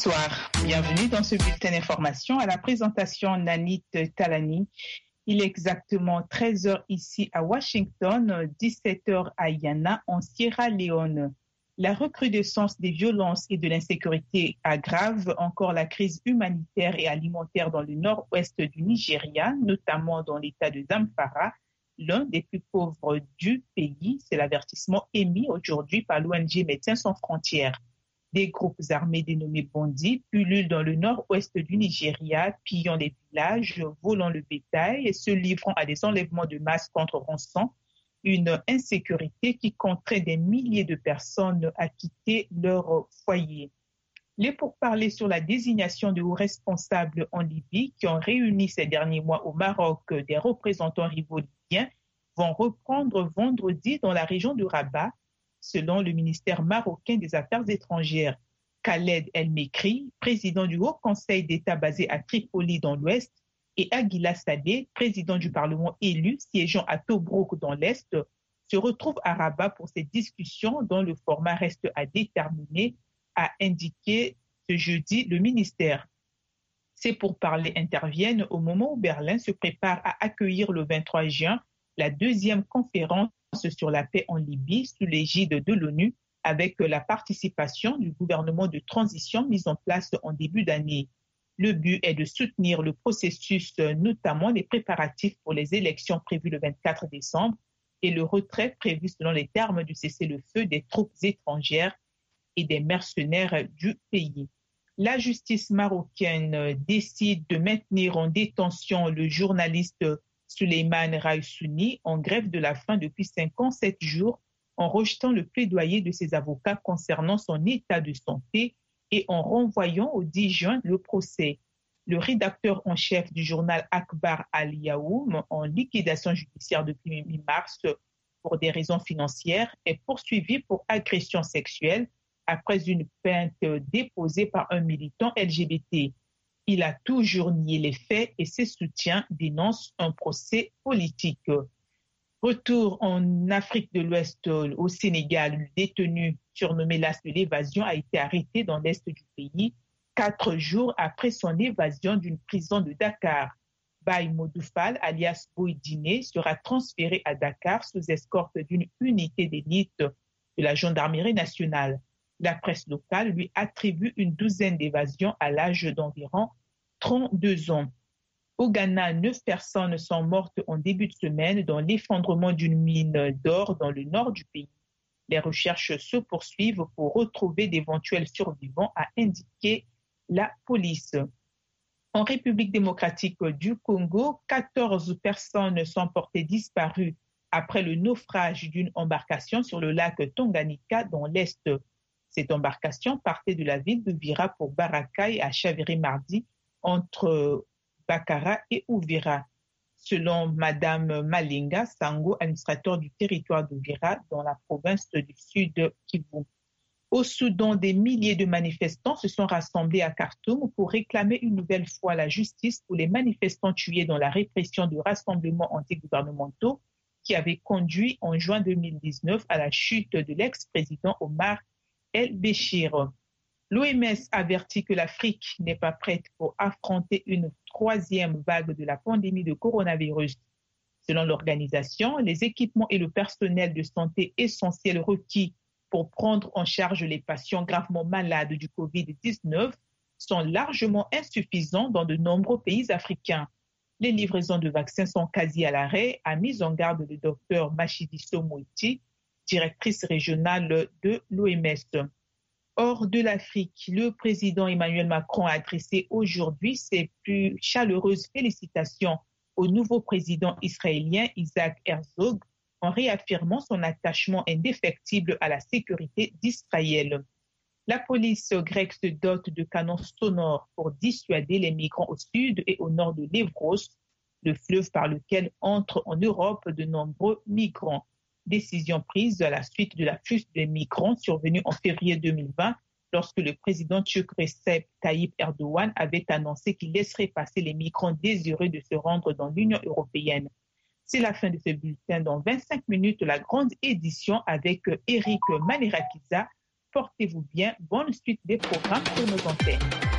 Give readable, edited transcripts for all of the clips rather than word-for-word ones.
Bonsoir, bienvenue dans ce bulletin d'information. À la présentation, Nanit Talani. Il est exactement 13h ici à Washington, 17h à Yana en Sierra Leone. La recrudescence des violences et de l'insécurité aggrave encore la crise humanitaire et alimentaire dans le nord-ouest du Nigeria, notamment dans l'état de Zamfara, l'un des plus pauvres du pays. C'est l'avertissement émis aujourd'hui par l'ONG Médecins sans frontières. Des groupes armés dénommés bandits pullulent dans le nord-ouest du Nigeria, pillant les villages, volant le bétail et se livrant à des enlèvements de masse contre rançon, une insécurité qui contraint des milliers de personnes à quitter leur foyer. Les pourparlers sur la désignation de hauts responsables en Libye, qui ont réuni ces derniers mois au Maroc des représentants rivaux libyens, vont reprendre vendredi dans la région de Rabat, selon le ministère marocain des Affaires étrangères. Khaled El-Mekri, président du Haut Conseil d'État basé à Tripoli dans l'Ouest, et Aguila Sadeh, président du Parlement élu siégeant à Tobrouk dans l'Est, se retrouvent à Rabat pour ces discussions dont le format reste à déterminer, a indiqué ce jeudi le ministère. Ces pourparlers interviennent au moment où Berlin se prépare à accueillir le 23 juin la deuxième conférence sur la paix en Libye sous l'égide de l'ONU avec la participation du gouvernement de transition mis en place en début d'année. Le but est de soutenir le processus, notamment les préparatifs pour les élections prévues le 24 décembre et le retrait prévu selon les termes du cessez-le-feu des troupes étrangères et des mercenaires du pays. La justice marocaine décide de maintenir en détention le journaliste Souleymane Raïssouni, en grève de la faim depuis 5 ans, 7 jours, en rejetant le plaidoyer de ses avocats concernant son état de santé et en renvoyant au 10 juin le procès. Le rédacteur en chef du journal Akbar Al-Yaoum, en liquidation judiciaire depuis mi-mars pour des raisons financières, est poursuivi pour agression sexuelle après une plainte déposée par un militant LGBT. Il a toujours nié les faits et ses soutiens dénoncent un procès politique. Retour en Afrique de l'Ouest, au Sénégal, le détenu surnommé l'as de l'évasion a été arrêté dans l'est du pays 4 jours après son évasion d'une prison de Dakar. Baye Modoufal, alias Boydine, sera transféré à Dakar sous escorte d'une unité d'élite de la gendarmerie nationale. La presse locale lui attribue une douzaine d'évasions à l'âge d'environ 32 ans. Au Ghana, 9 personnes sont mortes en début de semaine dans l'effondrement d'une mine d'or dans le nord du pays. Les recherches se poursuivent pour retrouver d'éventuels survivants, a indiqué la police. En République démocratique du Congo, 14 personnes sont portées disparues après le naufrage d'une embarcation sur le lac Tanganyika dans l'Est. Cette embarcation partait de la ville de Vira pour Baraka et a chaviré mardi entre Bakara et Ouvira. Selon Madame Malinga Sango, administrateur du territoire d'Ouvira dans la province du Sud Kivu. Au Soudan, des milliers de manifestants se sont rassemblés à Khartoum pour réclamer une nouvelle fois la justice pour les manifestants tués dans la répression de rassemblements antigouvernementaux qui avaient conduit en juin 2019 à la chute de l'ex-président Omar El-Béchir. L'OMS avertit que l'Afrique n'est pas prête pour affronter une 3e vague de la pandémie de coronavirus. Selon l'organisation, les équipements et le personnel de santé essentiels requis pour prendre en charge les patients gravement malades du COVID-19 sont largement insuffisants dans de nombreux pays africains. Les livraisons de vaccins sont quasi à l'arrêt, a mis en garde le docteur Matshidiso Moeti, directrice régionale de l'OMS. Hors de l'Afrique, le président Emmanuel Macron a adressé aujourd'hui ses plus chaleureuses félicitations au nouveau président israélien Isaac Herzog en réaffirmant son attachement indéfectible à la sécurité d'Israël. La police grecque se dote de canons sonores pour dissuader les migrants au sud et au nord de l'Evros, le fleuve par lequel entrent en Europe de nombreux migrants. Décision prise à la suite de l'afflux des migrants survenue en février 2020 lorsque le président turc Recep Tayyip Erdogan avait annoncé qu'il laisserait passer les migrants désireux de se rendre dans l'Union européenne. C'est la fin de ce bulletin. Dans 25 minutes, la grande édition avec Eric Manirakiza portez-vous bien. Bonne suite des programmes sur nos antennes.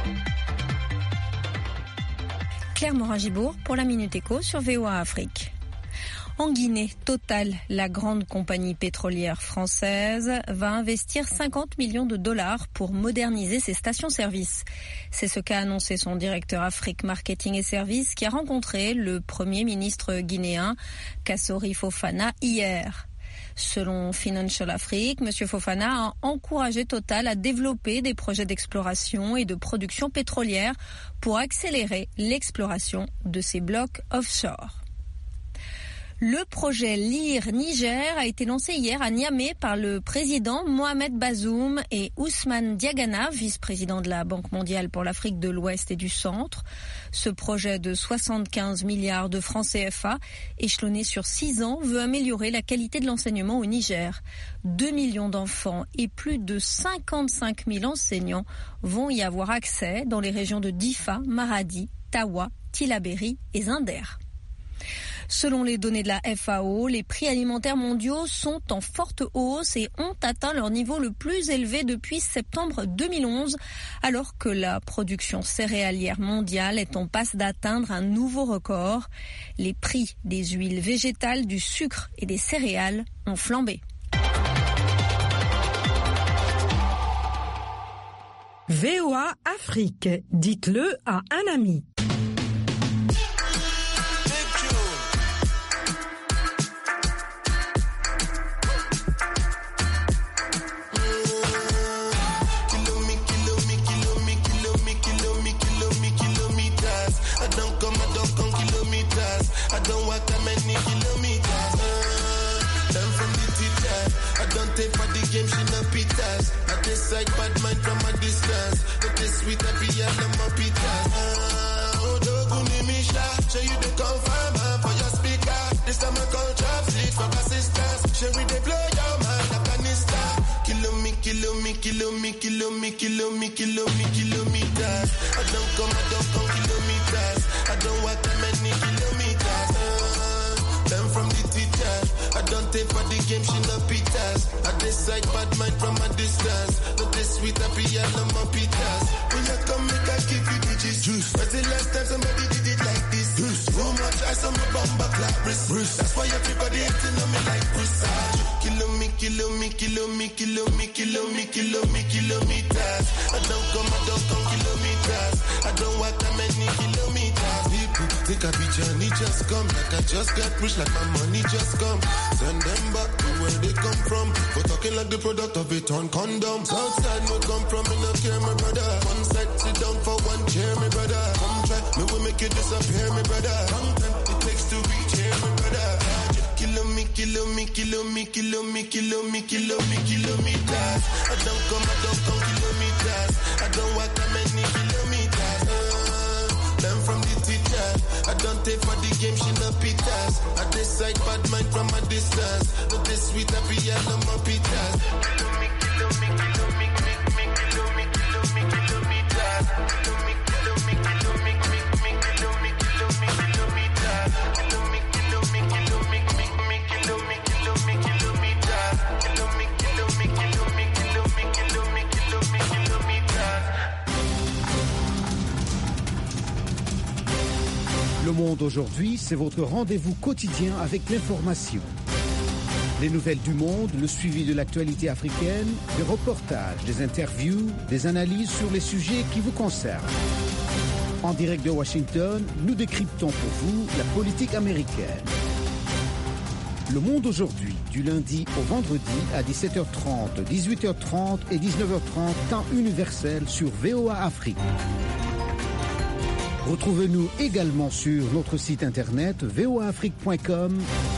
Claire Morin-Gibourg pour la Minute Éco sur VOA Afrique. En Guinée, Total, la grande compagnie pétrolière française, va investir 50 millions de dollars pour moderniser ses stations-service. C'est ce qu'a annoncé son directeur Afrique Marketing et Services qui a rencontré le Premier ministre guinéen Kassori Fofana hier. Selon Financial Afrique, M. Fofana a encouragé Total à développer des projets d'exploration et de production pétrolière pour accélérer l'exploration de ses blocs offshore. Le projet LIR Niger a été lancé hier à Niamey par le président Mohamed Bazoum et Ousmane Diagana, vice-président de la Banque mondiale pour l'Afrique de l'Ouest et du Centre. Ce projet de 75 milliards de francs CFA, échelonné sur 6 ans, veut améliorer la qualité de l'enseignement au Niger. 2 millions d'enfants et plus de 55 000 enseignants vont y avoir accès dans les régions de Difa, Maradi, Tawa, Tillabéri et Zinder. Selon les données de la FAO, les prix alimentaires mondiaux sont en forte hausse et ont atteint leur niveau le plus élevé depuis septembre 2011, alors que la production céréalière mondiale est en passe d'atteindre un nouveau record. Les prix des huiles végétales, du sucre et des céréales ont flambé. VOA Afrique, dites-le à un ami. Like bad mind from a distance, but this sweet happy and I'm a pita. Oh, Doguni Misha, show you the confirm for your speaker. This time I call trap fleet for assistance. Show we they blow your mind like a nista. Kilometers. I don't come kilometers. I don't walk that many kilometers. Learn from the teacher. I don't take for the game, she no pitas. I decide bad mind from a distance. Not this sweet happy and I'm a pitas. When you come make I give you digits. Juice. When's the last time somebody did it like this? Juice. So much ice on my bumper clap wrist. That's why everybody hating on me like Brisage. Kilometers. I don't come kilometers. I don't walk that many kilometers. People think I be Johnny just come. Like I just got rich, like my money just come. Send them back to where they come from. For talking like the product of a torn condom. Southside no come from, me no care, my brother. One side, sit down for one chair, my brother. Come try, me will make you disappear, my brother. Long time it takes to reach here, my brother. Kilometers. I don't come kilometers. I don't walk that many kilometers. Learn from the teacher. I don't take for the game, she no pitas. I decide bad mind from a distance. Not this sweet happy and I'm a pitas. Le Monde aujourd'hui, c'est votre rendez-vous quotidien avec l'information. Les nouvelles du monde, le suivi de l'actualité africaine, des reportages, des interviews, des analyses sur les sujets qui vous concernent. En direct de Washington, nous décryptons pour vous la politique américaine. Le Monde aujourd'hui, du lundi au vendredi à 17h30, 18h30 et 19h30, temps universel sur VOA Afrique. Retrouvez-nous également sur notre site internet voaafrique.com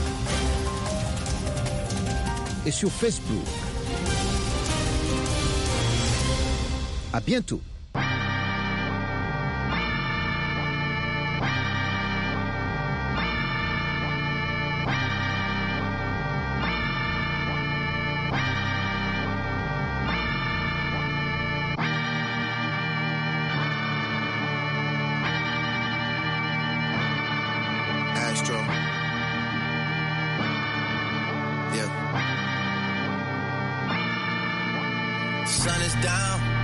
et sur Facebook. À bientôt. down.